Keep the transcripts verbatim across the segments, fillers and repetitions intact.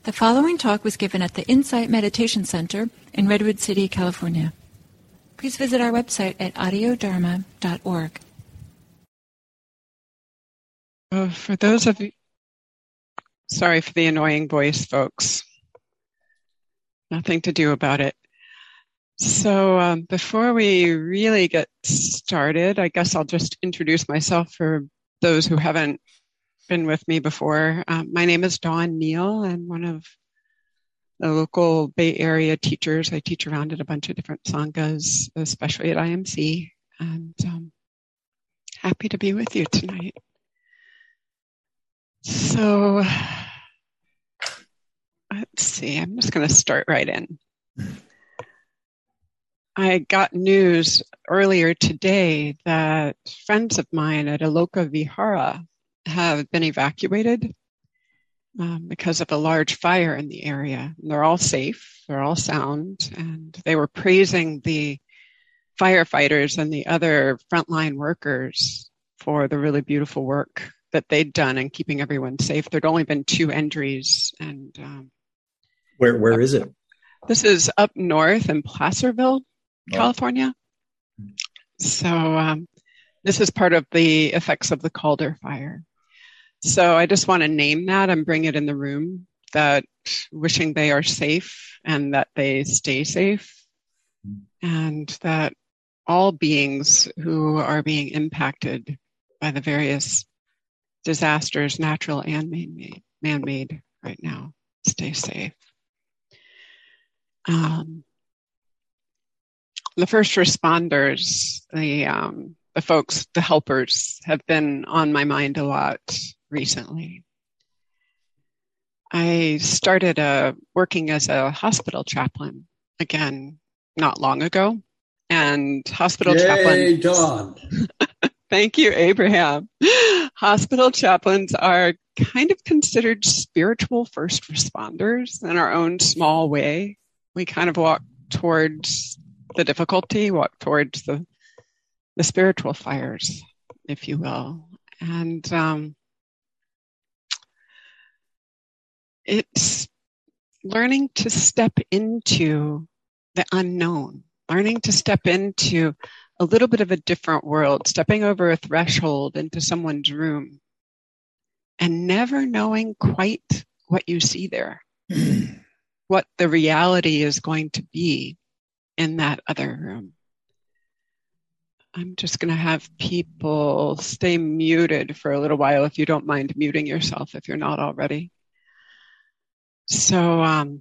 The following talk was given at the Insight Meditation Center in Redwood City, California. Please visit our website at audio dharma dot org. Uh, for those of you, sorry for the annoying voice, folks. Nothing to do about it. So um, before we really get started, I guess I'll just introduce myself for those who haven't been with me before. Um, my name is Dawn Neal. I'm one of the local Bay Area teachers. I teach around at a bunch of different sanghas, especially at I M C. And um, happy to be with you tonight. So let's see, I'm just going to start right in. I got news earlier today that friends of mine at Aloka Vihara have been evacuated um, because of a large fire in the area. And they're all safe, they're all sound, and they were praising the firefighters and the other frontline workers for the really beautiful work that they'd done in keeping everyone safe. There'd only been two injuries. And um, where where is it? This is up north in Placerville, California. Oh. So um, this is part of the effects of the Calder fire. So I just want to name that and bring it in the room, that wishing they are safe and that they stay safe, and that all beings who are being impacted by the various disasters, natural and man-made, man-made right now, stay safe. Um, the first responders, the um, the folks, the helpers, have been on my mind a lot recently. I started uh, working as a hospital chaplain again not long ago, and hospital Yay, chaplains. Dawn. Thank you, Abraham. Hospital chaplains are kind of considered spiritual first responders in our own small way. We kind of walk towards the difficulty, walk towards the the spiritual fires, if you will. And um, it's learning to step into the unknown, learning to step into a little bit of a different world, stepping over a threshold into someone's room and never knowing quite what you see there, what the reality is going to be in that other room. I'm just going to have people stay muted for a little while, if you don't mind muting yourself if you're not already. So um,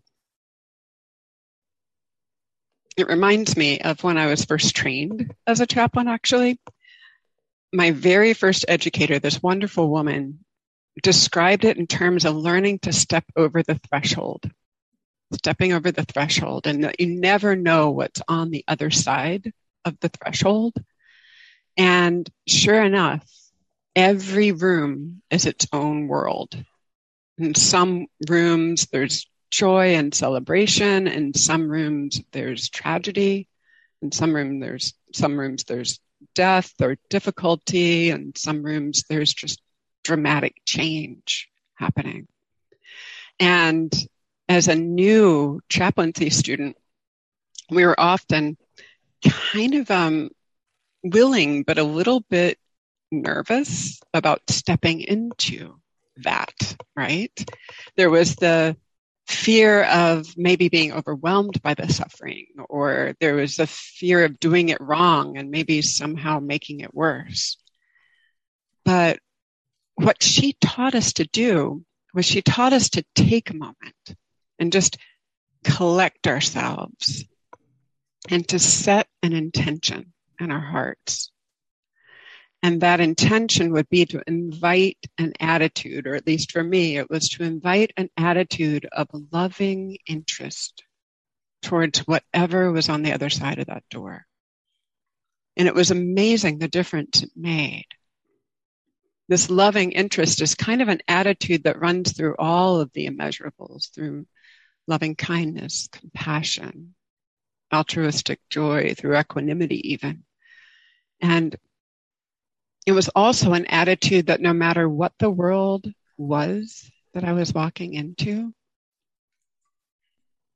it reminds me of when I was first trained as a chaplain, actually. My very first educator, this wonderful woman, described it in terms of learning to step over the threshold, stepping over the threshold, and that you never know what's on the other side of the threshold. And sure enough, every room is its own world. In some rooms, there's joy and celebration. In some rooms, there's tragedy. In some room, there's some rooms, there's death or difficulty. In some rooms, there's just dramatic change happening. And as a new chaplaincy student, we were often kind of um, willing, but a little bit nervous about stepping into that, right? There was the fear of maybe being overwhelmed by the suffering, or there was a fear of doing it wrong and maybe somehow making it worse. But what she taught us to do was she taught us to take a moment and just collect ourselves and to set an intention in our hearts. And that intention would be to invite an attitude, or at least for me, it was to invite an attitude of loving interest towards whatever was on the other side of that door. And it was amazing the difference it made. This loving interest is kind of an attitude that runs through all of the immeasurables, through loving kindness, compassion, altruistic joy, through equanimity even. And it was also an attitude that no matter what the world was that I was walking into,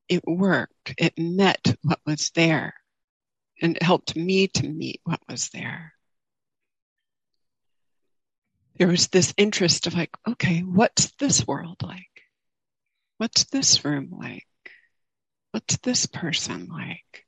it worked. It met what was there, and it helped me to meet what was there. There was this interest of like, okay, what's this world like? What's this room like? What's this person like?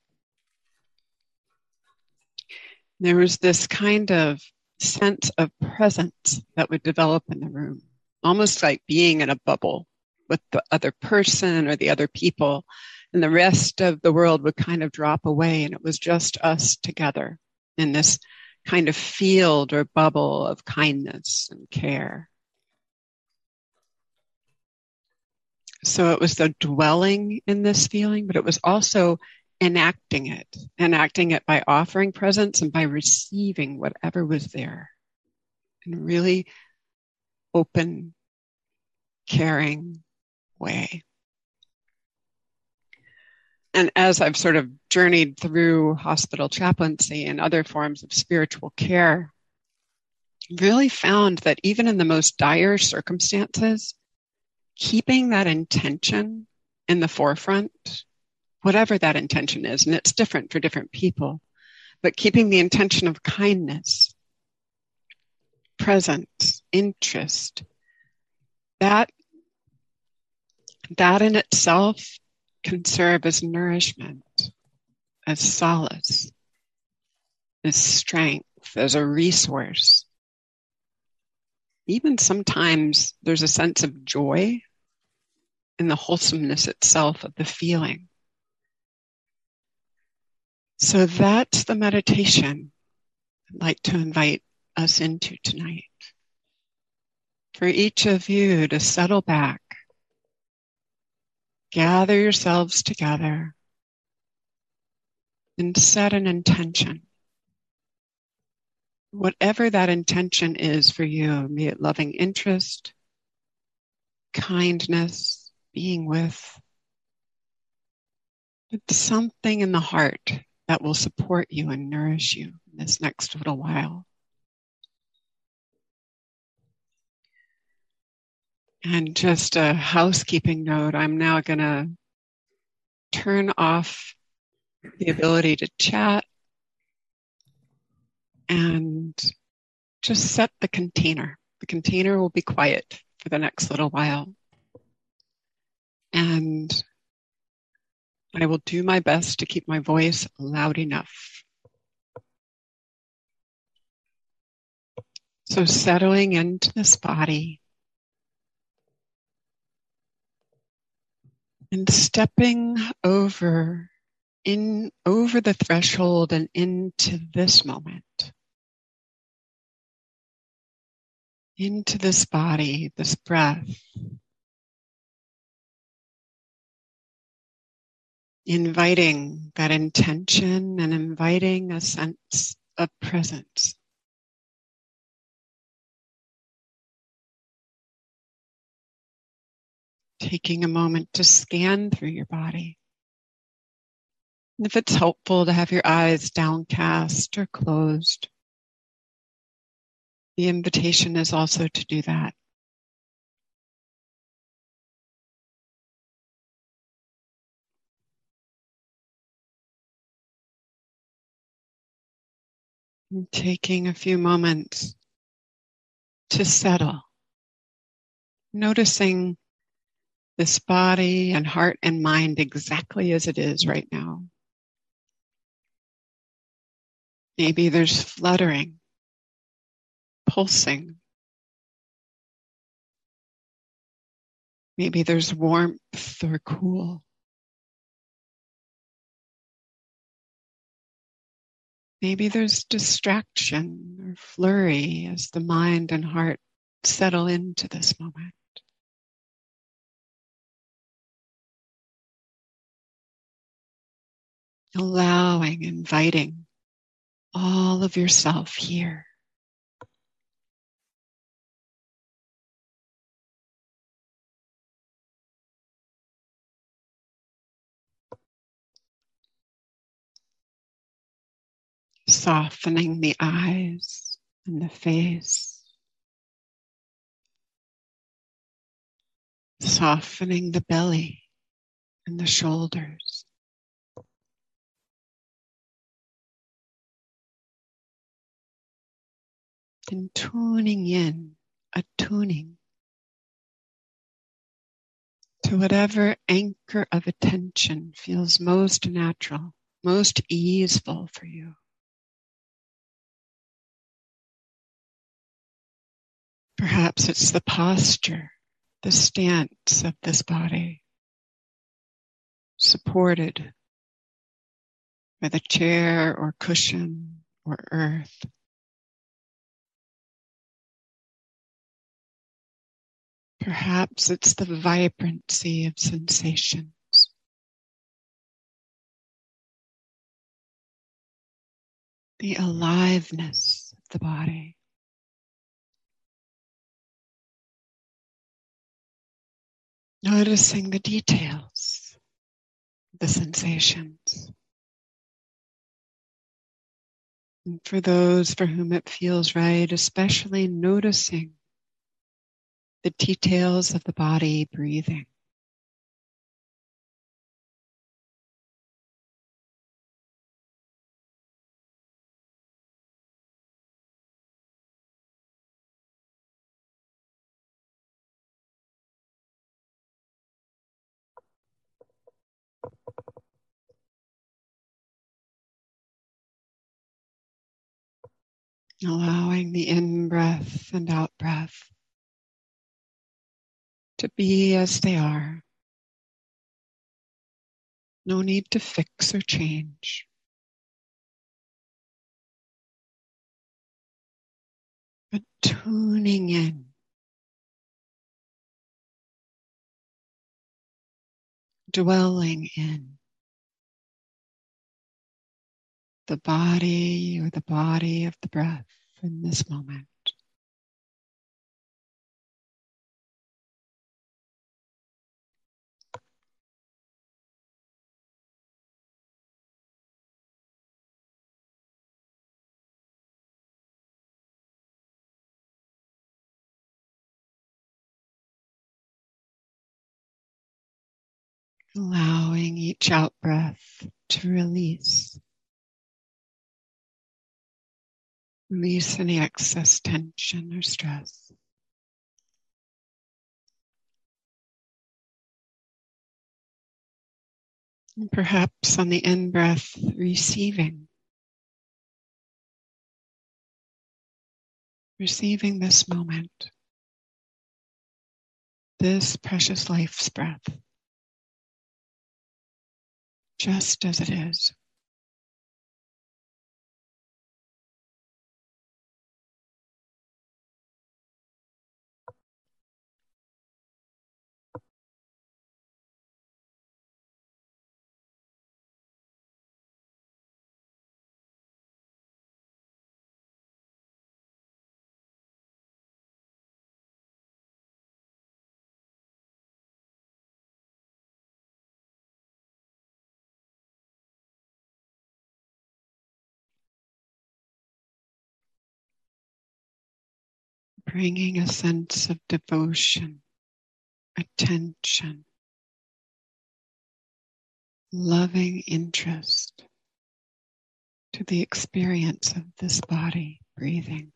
There was this kind of sense of presence that would develop in the room, almost like being in a bubble with the other person or the other people, and the rest of the world would kind of drop away, and it was just us together in this kind of field or bubble of kindness and care. So it was the dwelling in this feeling, but it was also enacting it, enacting it by offering presence and by receiving whatever was there in a really open, caring way. And as I've sort of journeyed through hospital chaplaincy and other forms of spiritual care, really found that even in the most dire circumstances, keeping that intention in the forefront, whatever that intention is, and it's different for different people, but keeping the intention of kindness, presence, interest, that, that in itself can serve as nourishment, as solace, as strength, as a resource. Even sometimes there's a sense of joy in the wholesomeness itself of the feeling. So that's the meditation I'd like to invite us into tonight. For each of you to settle back, gather yourselves together, and set an intention. Whatever that intention is for you, be it loving interest, kindness, being with, it's something in the heart that will support you and nourish you in this next little while. And just a housekeeping note, I'm now going to turn off the ability to chat and just set the container. The container will be quiet for the next little while. And I will do my best to keep my voice loud enough. So settling into this body and stepping over in over the threshold and into this moment, into this body, this breath, inviting that intention and inviting a sense of presence. Taking a moment to scan through your body. And if it's helpful to have your eyes downcast or closed, the invitation is also to do that. And taking a few moments to settle, noticing this body and heart and mind exactly as it is right now. Maybe there's fluttering, pulsing. Maybe there's warmth or cool. Maybe there's distraction or flurry as the mind and heart settle into this moment. Allowing, inviting all of yourself here. Softening the eyes and the face. Softening the belly and the shoulders. And tuning in, attuning to whatever anchor of attention feels most natural, most easeful for you. Perhaps it's the posture, the stance of this body, supported by the chair or cushion or earth. Perhaps it's the vibrancy of sensations. The aliveness of the body. Noticing the details, the sensations. And for those for whom it feels right, especially noticing the details of the body breathing. Allowing the in-breath and out-breath to be as they are. No need to fix or change. But tuning in. Dwelling in the body or the body of the breath in this moment. Allowing each out breath to release. Release any excess tension or stress. And perhaps on the in-breath, receiving. Receiving this moment. This precious life's breath. Just as it is. Bringing a sense of devotion, attention, loving interest to the experience of this body breathing.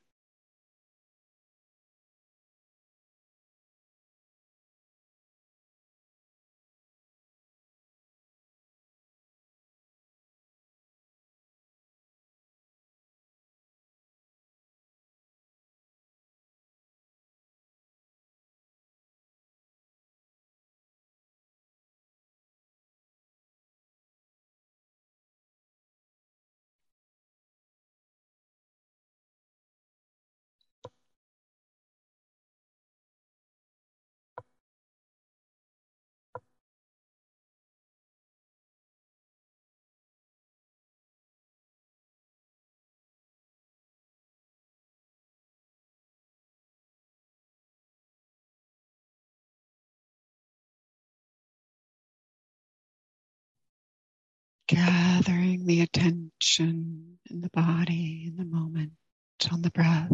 Gathering the attention in the body, in the moment, on the breath.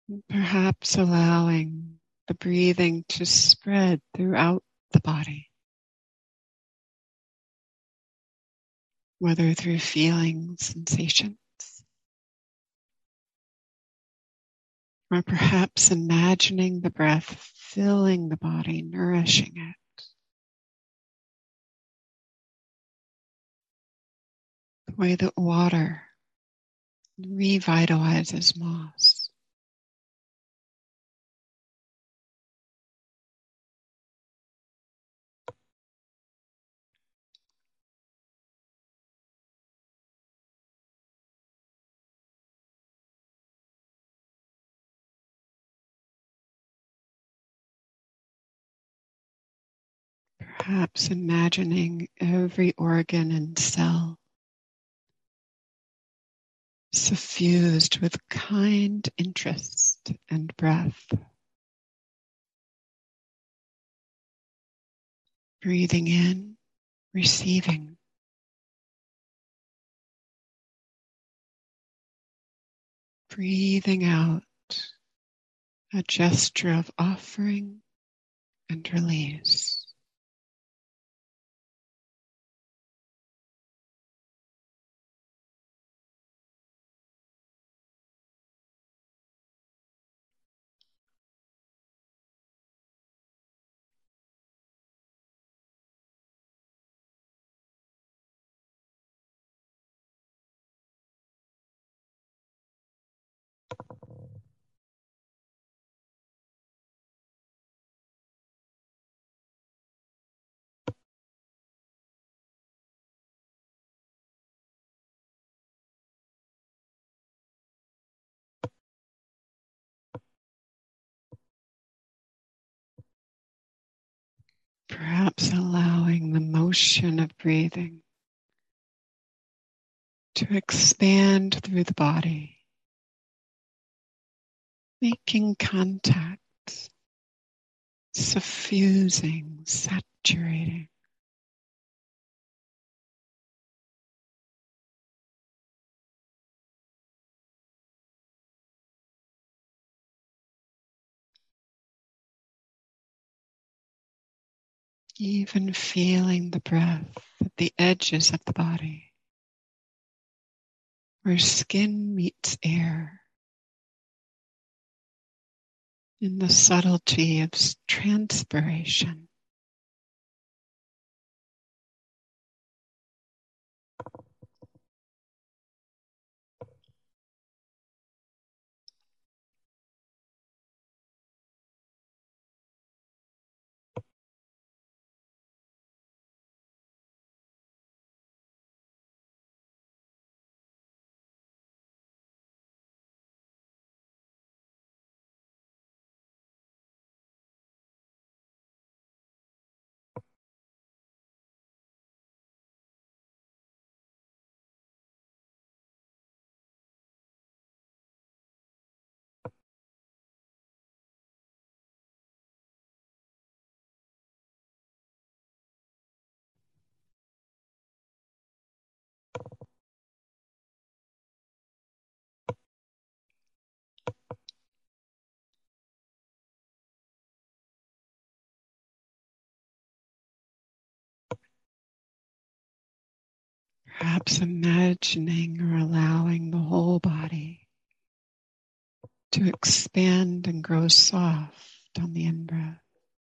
Perhaps allowing the breathing to spread throughout the body, whether through feeling sensations, or perhaps imagining the breath filling the body, nourishing it, the way that water revitalizes moss. Perhaps imagining every organ and cell suffused with kind interest and breath. Breathing in, receiving. Breathing out, a gesture of offering and release. Perhaps allowing the motion of breathing to expand through the body, making contact, suffusing, saturating. Even feeling the breath at the edges of the body, where skin meets air, in the subtlety of transpiration. Perhaps imagining or allowing the whole body to expand and grow soft on the in-breath,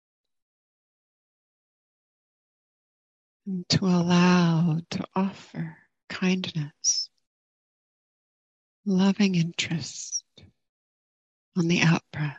and to allow, to offer kindness, loving interest on the out-breath.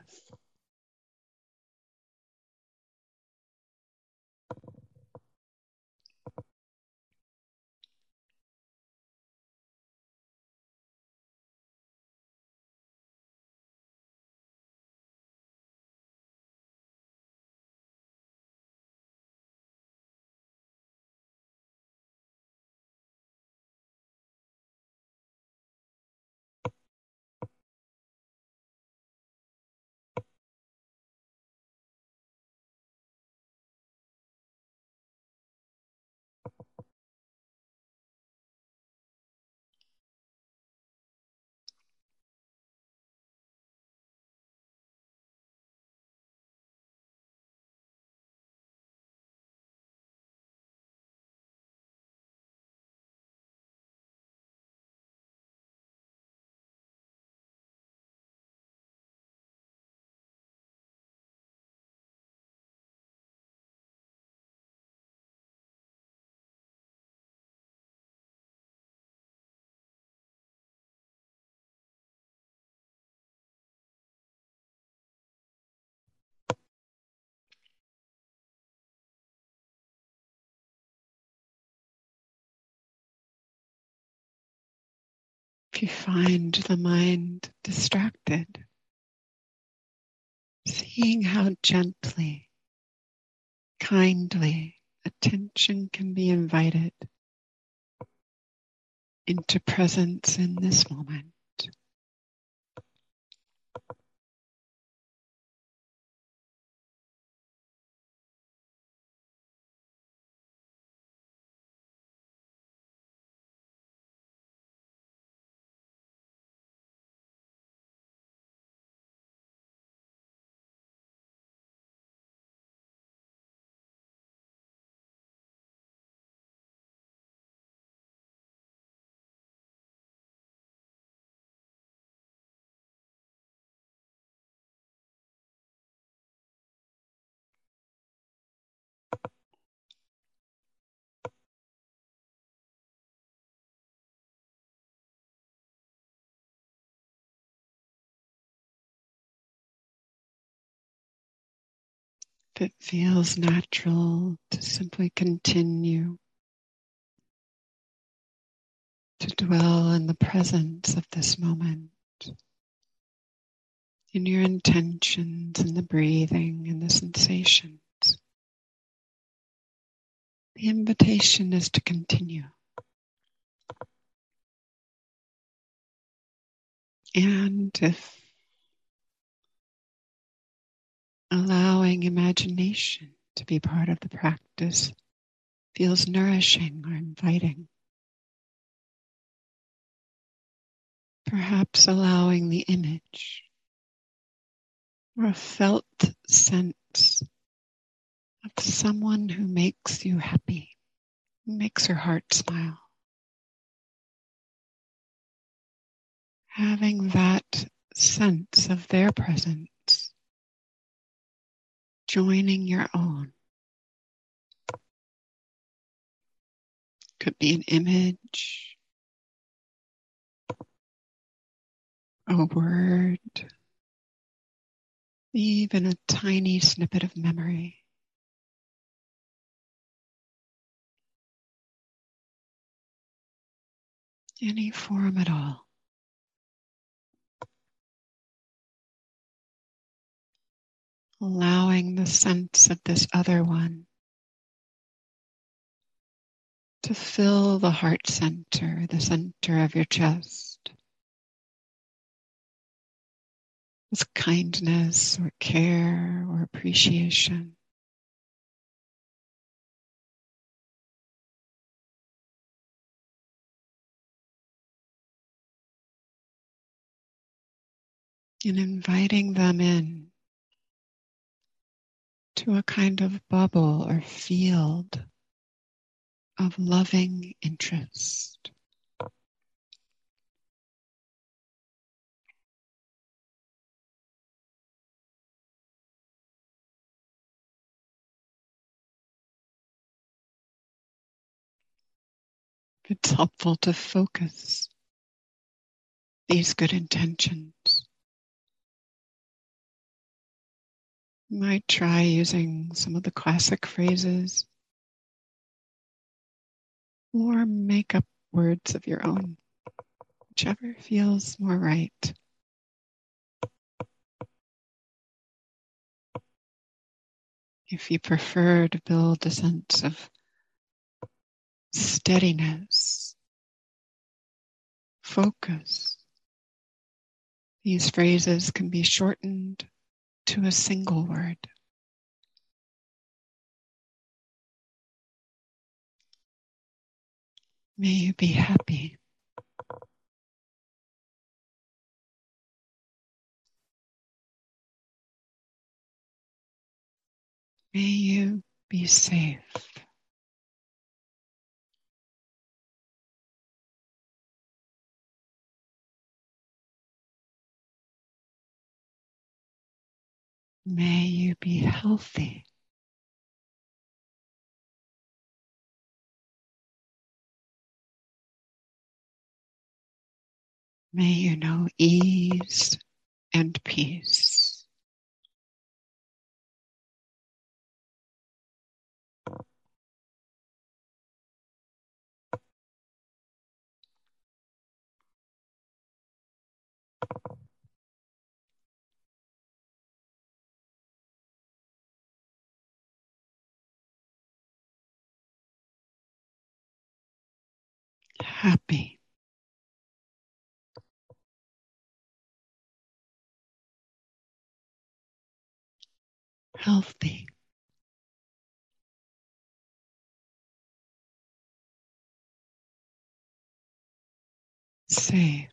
If you find the mind distracted, seeing how gently, kindly attention can be invited into presence in this moment. If it feels natural to simply continue to dwell in the presence of this moment, in your intentions, in the breathing, and the sensations. The invitation is to continue. And if allowing imagination to be part of the practice feels nourishing or inviting, perhaps allowing the image or a felt sense of someone who makes you happy, who makes your heart smile. Having that sense of their presence joining your own. Could be an image, a word, even a tiny snippet of memory. Any form at all. Allowing the sense of this other one to fill the heart center, the center of your chest, with kindness or care or appreciation. And inviting them in to a kind of bubble or field of loving interest. It's helpful to focus these good intentions. You might try using some of the classic phrases or make up words of your own, whichever feels more right. If you prefer to build a sense of steadiness, focus, these phrases can be shortened to a single word. May you be happy. May you be safe. May you be healthy. May you know ease and peace. happy, healthy, safe,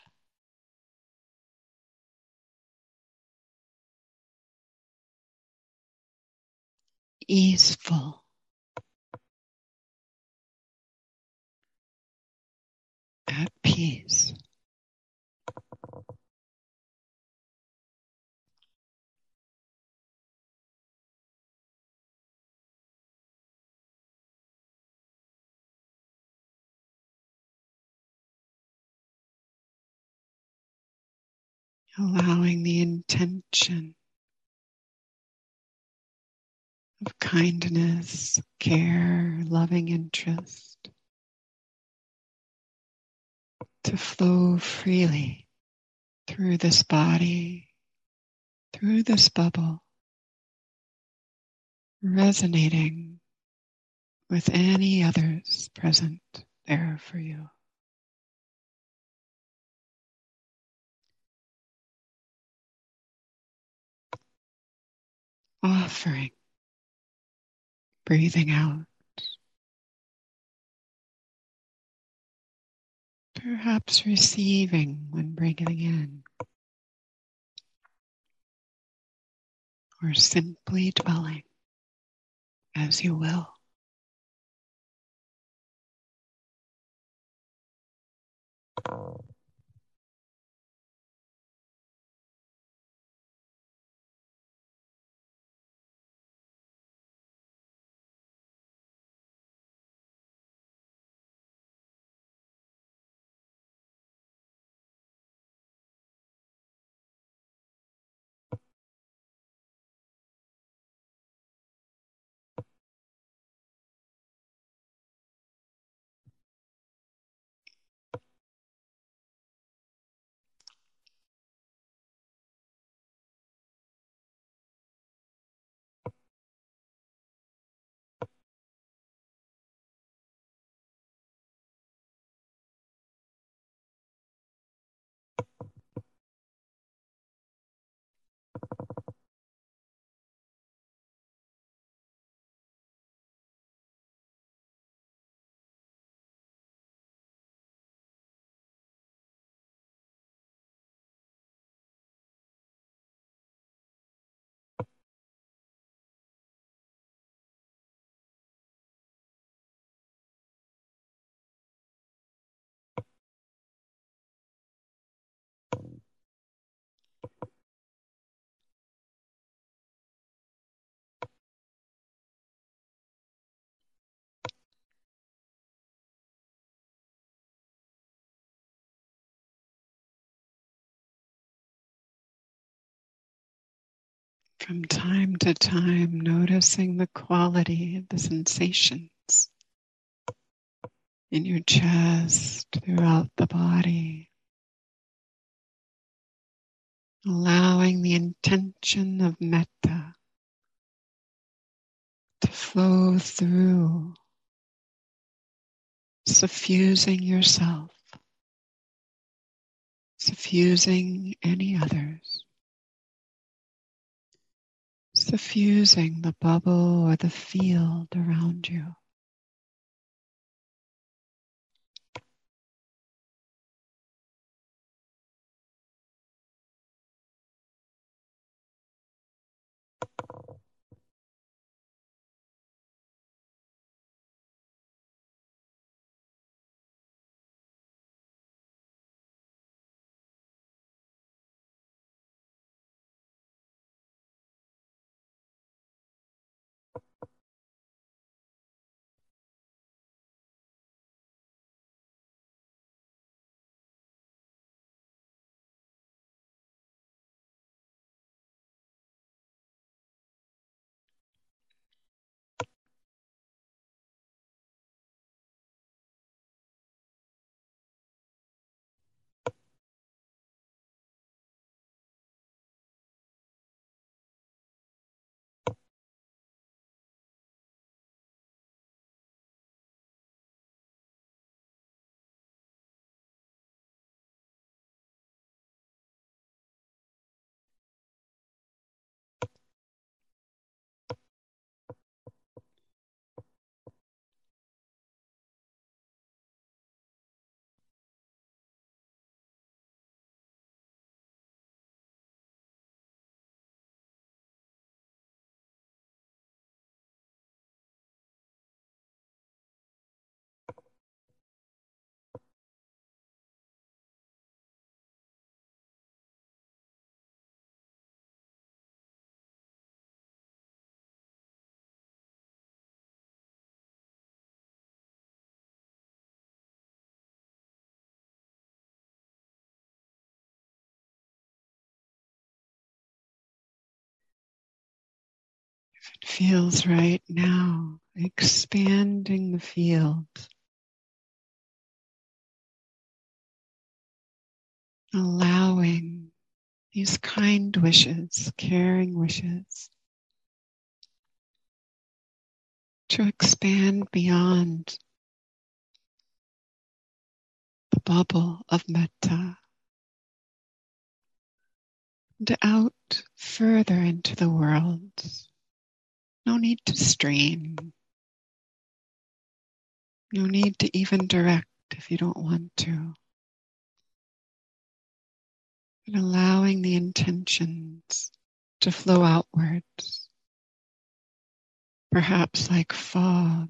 easeful, at peace. Allowing the intention of kindness, care, loving interest to flow freely through this body, through this bubble, resonating with any others present there for you. Offering, breathing out, perhaps receiving when breathing in, or simply dwelling as you will. From time to time, noticing the quality of the sensations in your chest, throughout the body, allowing the intention of metta to flow through, suffusing yourself, suffusing any others, suffusing the bubble or the field around you. If it feels right now, expanding the field, allowing these kind wishes, caring wishes, to expand beyond the bubble of metta and out further into the world. No need to strain. No need to even direct if you don't want to. But allowing the intentions to flow outwards, perhaps like fog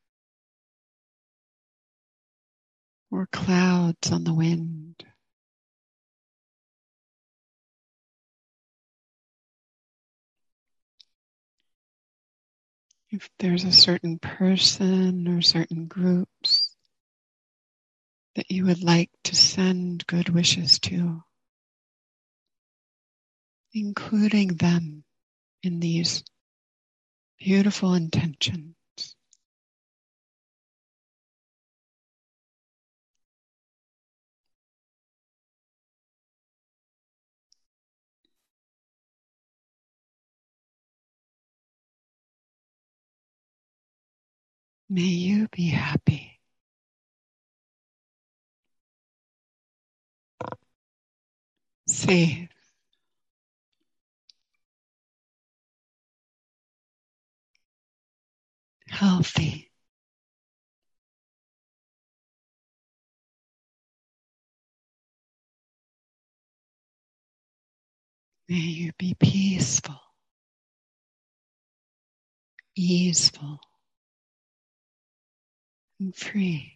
or clouds on the wind. If there's a certain person or certain groups that you would like to send good wishes to, including them in these beautiful intentions. May you be happy. Safe. Healthy. May you be peaceful, easeful, and free.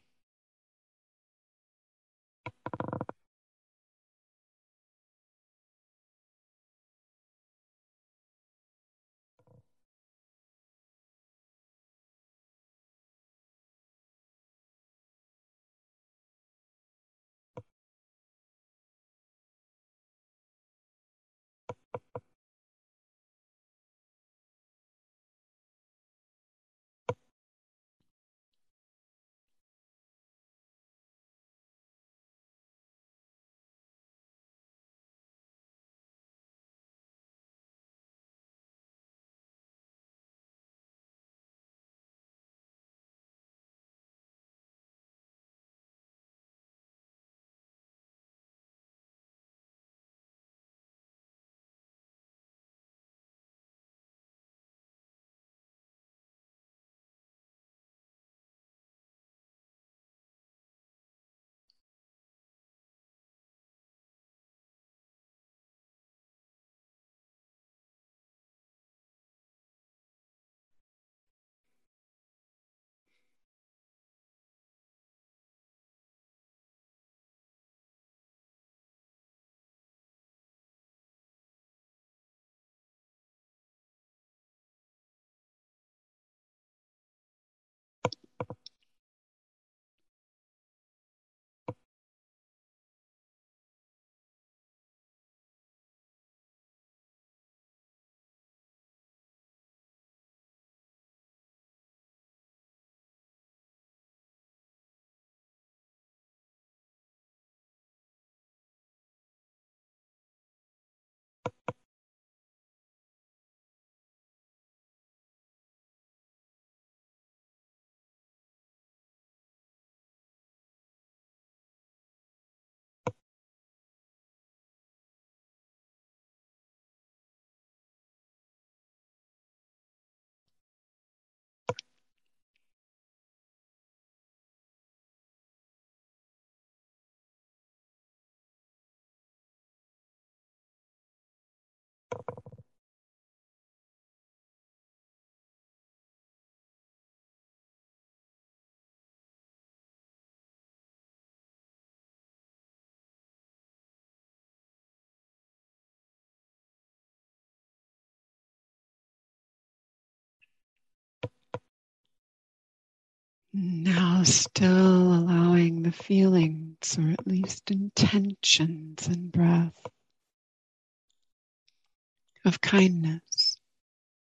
Now still allowing the feelings, or at least intentions and breath, of kindness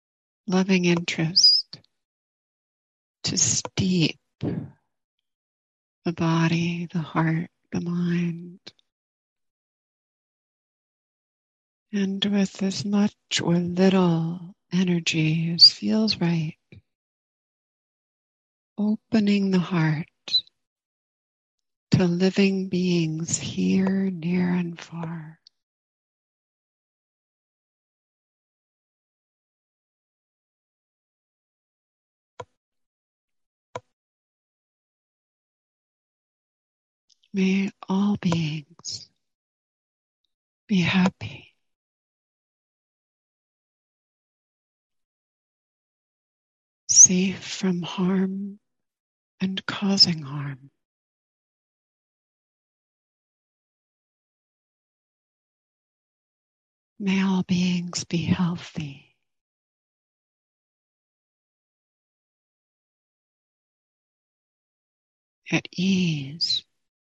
loving interest to steep the body, the heart, the mind, and with as much or little energy as feels right, opening the heart to living beings here, near and far. May all beings be happy, safe from harm and causing harm. May all beings be healthy, at ease,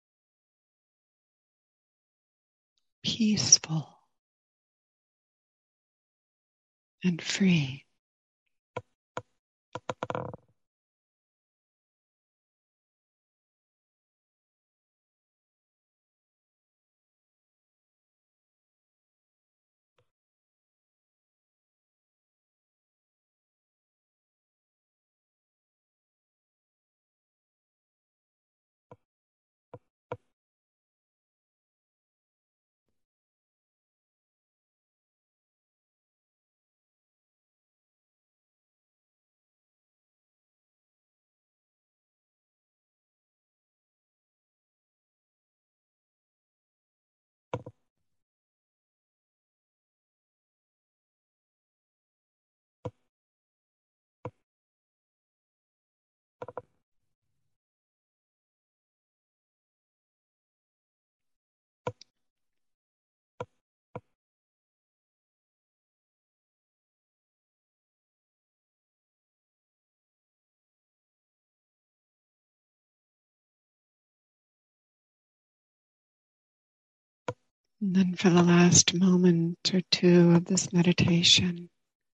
peaceful, and free. And then for the last moment or two of this meditation,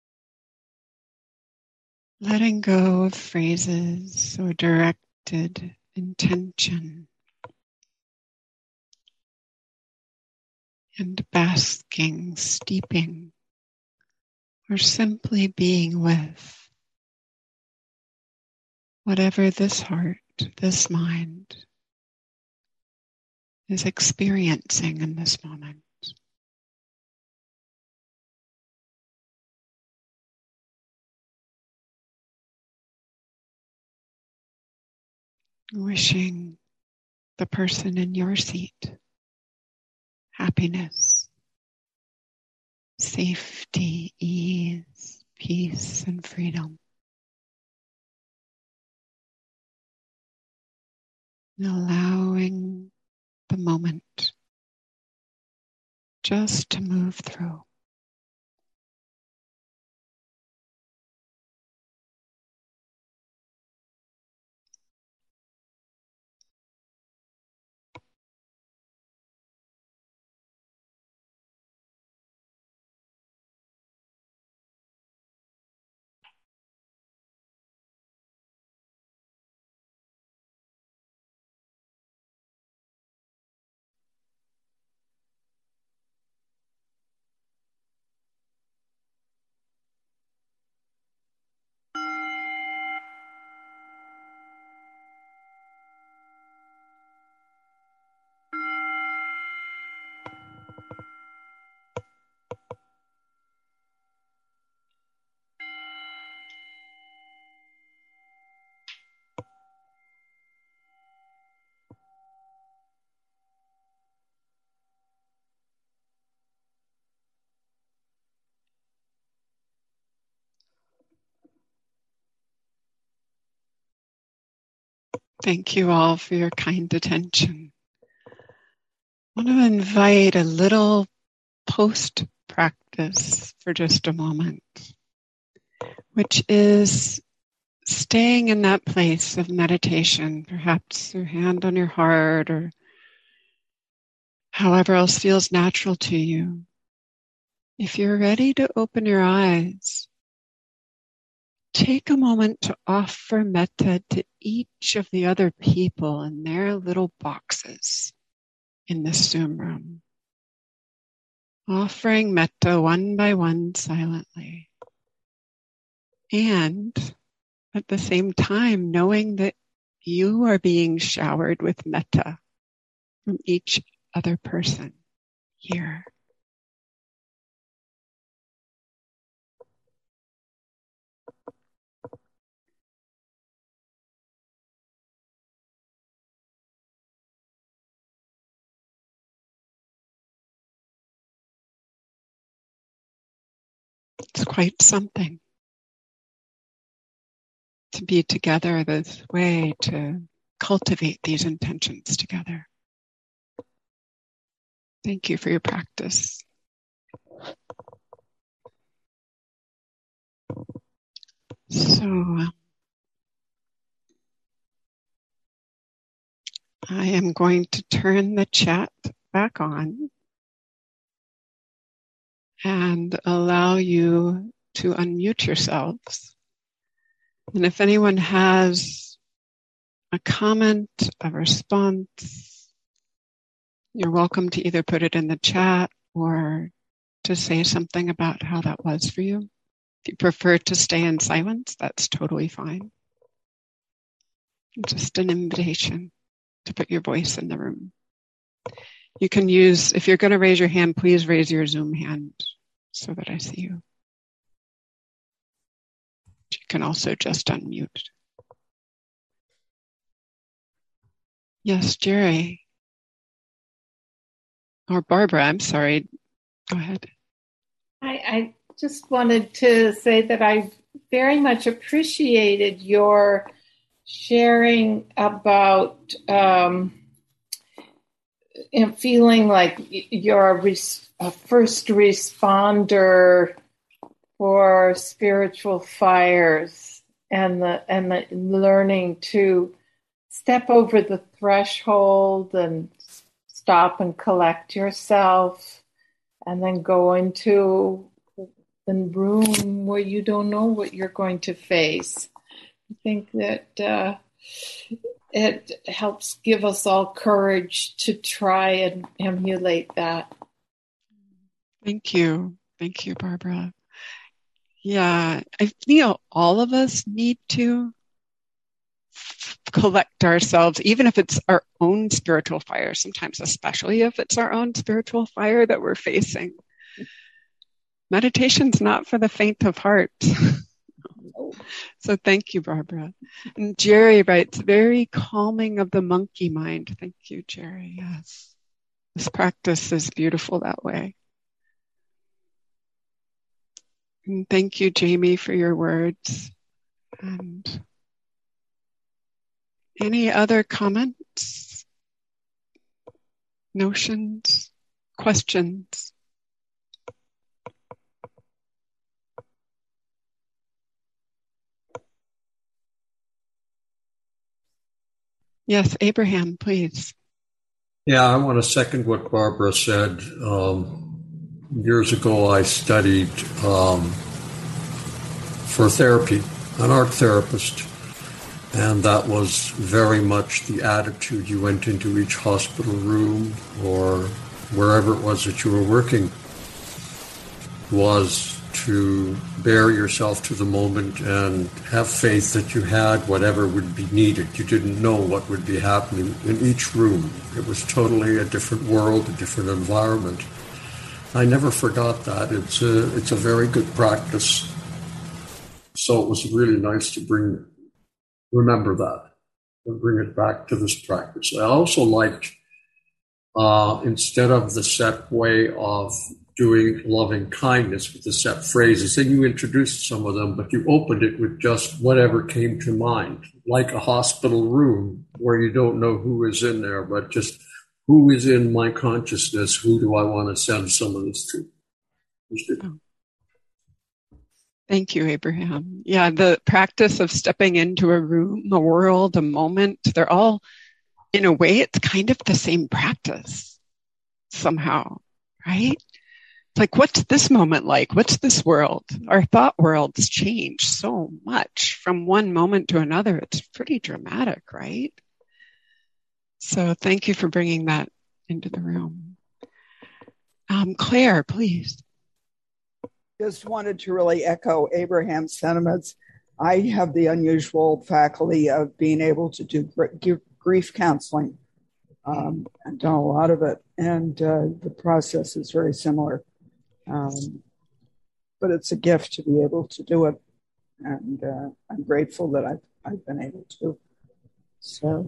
letting go of phrases or directed intention and basking, steeping, or simply being with whatever this heart, this mind is experiencing in this moment. Wishing the person in your seat happiness, safety, ease, peace, and freedom. And allowing the moment just to move through. Thank you all for your kind attention. I want to invite a little post-practice for just a moment, which is staying in that place of meditation, perhaps your hand on your heart or however else feels natural to you. If you're ready to open your eyes, take a moment to offer metta to each of the other people in their little boxes in this Zoom room. Offering metta one by one silently. And at the same time, knowing that you are being showered with metta from each other person here. It's quite something to be together this way, to cultivate these intentions together. Thank you for your practice. So, I am going to turn the chat back on and allow you to unmute yourselves. And if anyone has a comment, a response, you're welcome to either put it in the chat or to say something about how that was for you. If you prefer to stay in silence, that's totally fine. Just an invitation to put your voice in the room. You can use, if you're going to raise your hand, please raise your Zoom hand so that I see you. You can also just unmute. Yes, Jerry. Or Barbara, I'm sorry. Go ahead. I, I just wanted to say that I very much appreciated your sharing about um, feeling like you're a, res- a first responder for spiritual fires, and the and the learning to step over the threshold and stop and collect yourself, and then go into the room where you don't know what you're going to face. I think that uh, it helps give us all courage to try and emulate that. Thank you. Thank you, Barbara. Yeah, I feel all of us need to f- collect ourselves, even if it's our own spiritual fire, sometimes especially if it's our own spiritual fire that we're facing. Meditation's not for the faint of heart. So thank you, Barbara. And Jerry writes, very calming of the monkey mind. Thank you, Jerry. Yes. This practice is beautiful that way. And thank you, Jamie, for your words. And any other comments, notions, questions? Yes, Abraham, please. Yeah, I want to second what Barbara said. Um, years ago, I studied um, for therapy, an art therapist, and that was very much the attitude. You went into each hospital room or wherever it was that you were working, was to bear yourself to the moment and have faith that you had whatever would be needed. You didn't know what would be happening in each room. It was totally a different world, a different environment. I never forgot that. It's a, it's a very good practice. So it was really nice to bring, remember that and bring it back to this practice. I also liked, uh, instead of the set way of doing loving kindness with the set phrases, then you introduced some of them, but you opened it with just whatever came to mind, like a hospital room where you don't know who is in there, but just who is in my consciousness, who do I want to send some of this to? Oh. Thank you, Abraham. Yeah, the practice of stepping into a room, a world, a moment, they're all, in a way, it's kind of the same practice somehow, right? like, what's this moment like? What's this world? Our thought worlds change so much from one moment to another. It's pretty dramatic, right? So thank you for bringing that into the room. Um, Claire, please. Just wanted to really echo Abraham's sentiments. I have the unusual faculty of being able to do gr- grief counseling. Um, I've done a lot of it, and uh, the process is very similar. Um, but it's a gift to be able to do it, and uh, I'm grateful that I've, I've been able to. So,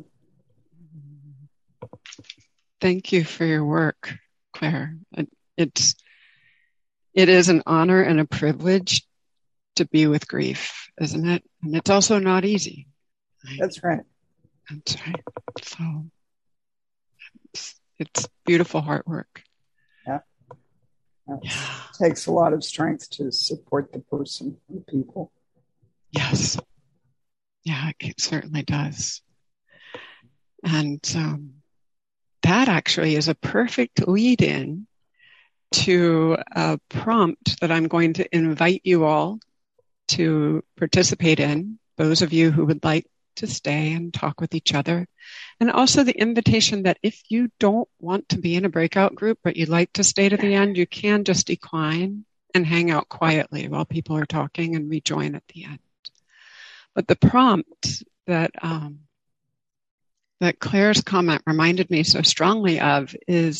thank you for your work, Claire. It, it's it is an honor and a privilege to be with grief, isn't it? And it's also not easy. Right? That's right. That's right. So it's, it's beautiful heart work. Yeah. It yeah. takes a lot of strength to support the person and people. Yes. Yeah, it certainly does. And um, that actually is a perfect lead-in to a prompt that I'm going to invite you all to participate in, those of you who would like to stay and talk with each other. And also the invitation that if you don't want to be in a breakout group, but you'd like to stay to the end, you can just decline and hang out quietly while people are talking and rejoin at the end. But the prompt that um, that Claire's comment reminded me so strongly of is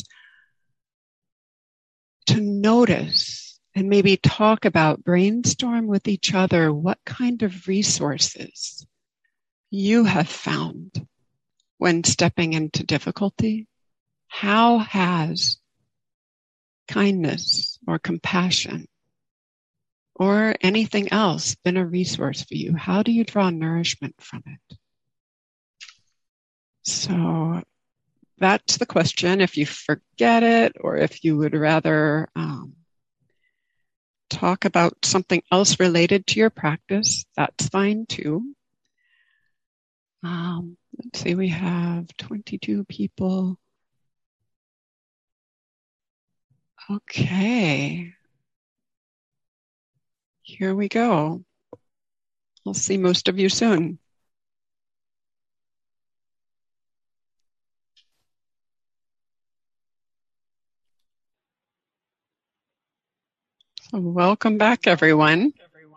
to notice and maybe talk about, brainstorm with each other what kind of resources you have found when stepping into difficulty. How has kindness or compassion or anything else been a resource for you? How do you draw nourishment from it? So that's the question. If you forget it, or if you would rather um, talk about something else related to your practice, that's fine too. Um, let's see, we have twenty-two people. Okay. Here we go. I'll see most of you soon. So welcome back, everyone.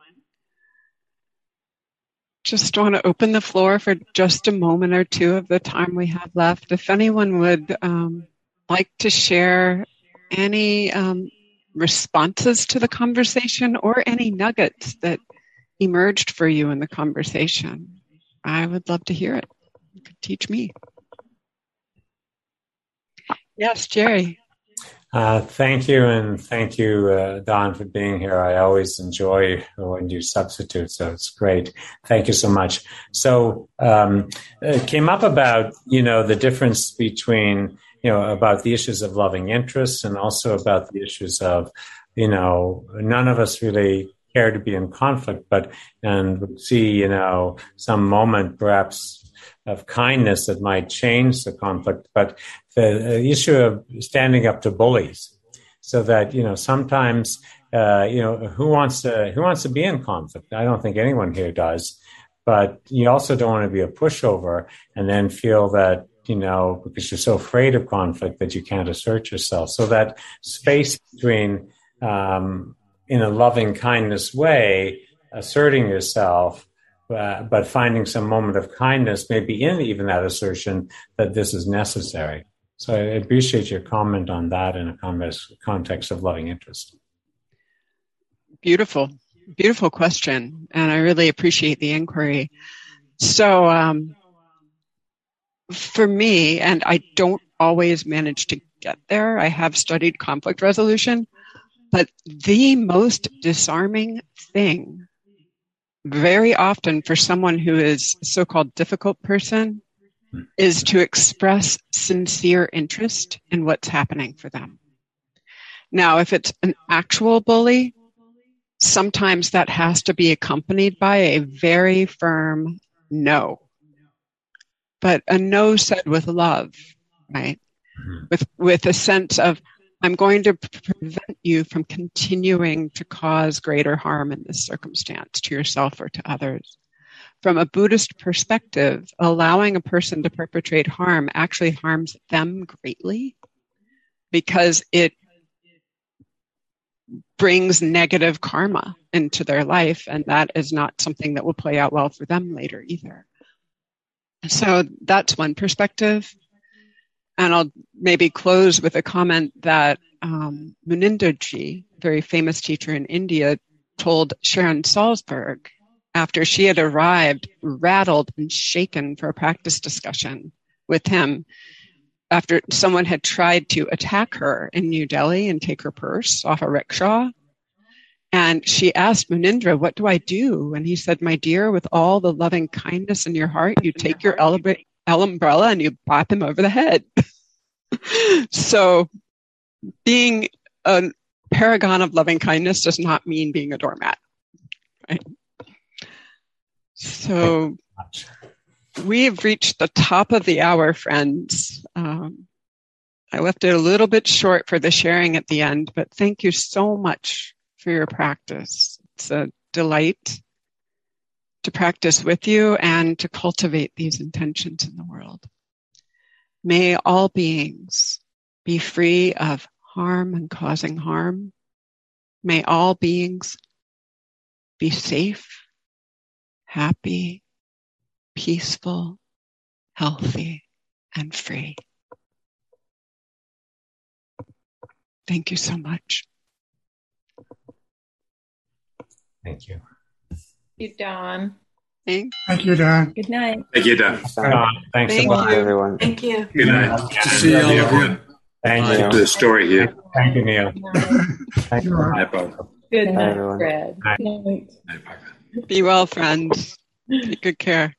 Just want to open the floor for just a moment or two of the time we have left. If anyone would um, like to share any um, responses to the conversation or any nuggets that emerged for you in the conversation, I would love to hear it. You could teach me. Yes, Jerry. Uh, thank you, and thank you, uh, Don, for being here. I always enjoy when you substitute, so it's great. Thank you so much. So um, it came up about, you know, the difference between, you know, about the issues of loving interests and also about the issues of, you know, none of us really care to be in conflict, but, and see, you know, some moment perhaps of kindness that might change the conflict, but the issue of standing up to bullies, so that, you know, sometimes, uh, you know, who wants to who wants to be in conflict? I don't think anyone here does, but you also don't want to be a pushover and then feel that, you know, because you're so afraid of conflict that you can't assert yourself. So that space between, um, in a loving kindness way, asserting yourself, Uh, but finding some moment of kindness, maybe in even that assertion that this is necessary. So I appreciate your comment on that in a context of loving interest. Beautiful, beautiful question. And I really appreciate the inquiry. So um, for me, and I don't always manage to get there, I have studied conflict resolution, but the most disarming thing very often for someone who is a so-called difficult person is to express sincere interest in what's happening for them. Now, if it's an actual bully, sometimes that has to be accompanied by a very firm no. But a no said with love, right? Mm-hmm. With with a sense of, I'm going to prevent you from continuing to cause greater harm in this circumstance to yourself or to others. From a Buddhist perspective, allowing a person to perpetrate harm actually harms them greatly because it brings negative karma into their life, and that is not something that will play out well for them later either. So that's one perspective. And I'll maybe close with a comment that um, Munindraji, a very famous teacher in India, told Sharon Salzberg after she had arrived, rattled and shaken for a practice discussion with him, after someone had tried to attack her in New Delhi and take her purse off a rickshaw. And she asked Munindra, what do I do? And he said, my dear, with all the loving kindness in your heart, you take your ele- umbrella and you bop him over the head. So being a paragon of loving kindness does not mean being a doormat. Right? So we've reached the top of the hour, friends. Um, I left it a little bit short for the sharing at the end, but thank you so much for your practice. It's a delight to practice with you and to cultivate these intentions in the world. May all beings be free of harm and causing harm. May all beings be safe, happy, peaceful, healthy, and free. Thank you so much. Thank you. Thank you, Don. Thanks. Thank you, Don. Good night. Thank you, Don. Don, thanks Thank a lot, you. everyone. Thank you. Good night. Good to see all of you. Thank Keep you. the story here. Thank you, Neil. Thank you. Bye, Bob. Good Bye, night, everyone. Fred. Bye. Good night. Bye, Bye. Be well, friends. Take good care.